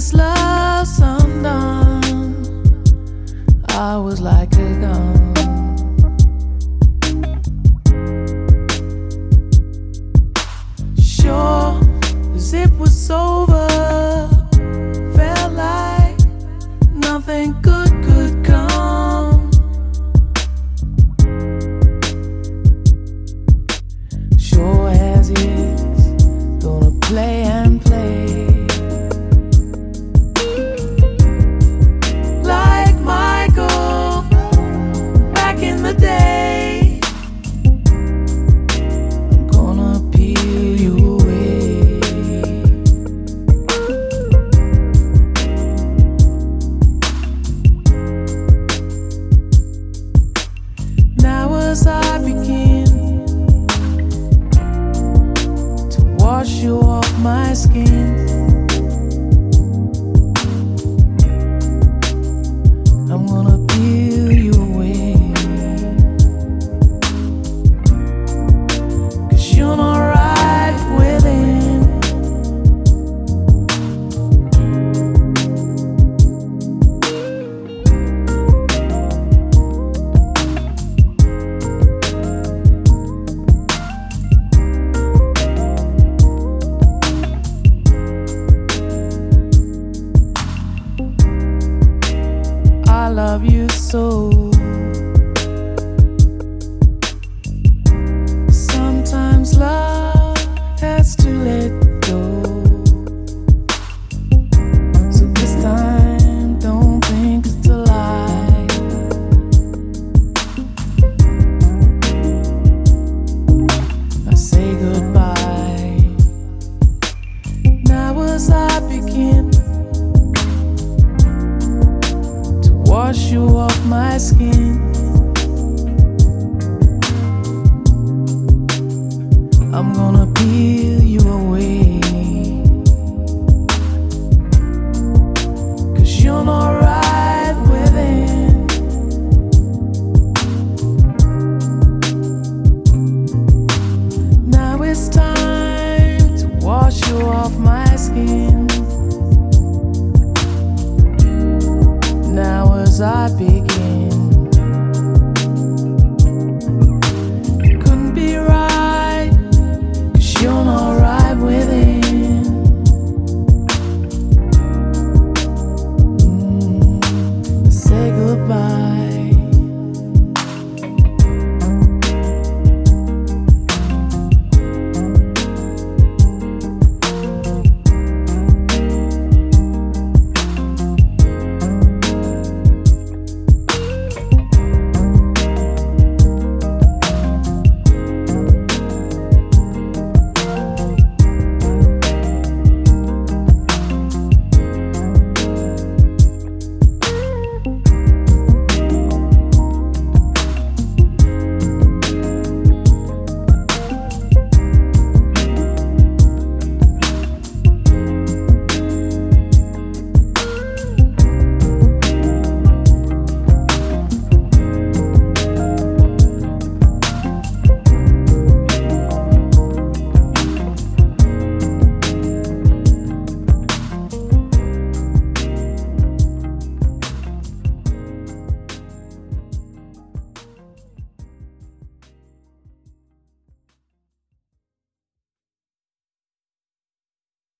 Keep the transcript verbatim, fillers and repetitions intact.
this love undone, I was like a gun. Sure as it was over, felt like nothing good could come. Sure as it's gonna play and play like Michael back in the day. I'm gonna peel you away. Now as I begin to wash you off my skin, I'm gonna peel you away, 'cause you're not right within. I love you so. Sometimes love has to let go. So this time, don't think it's a lie. I say goodbye. Now as I begin wash you off my skin,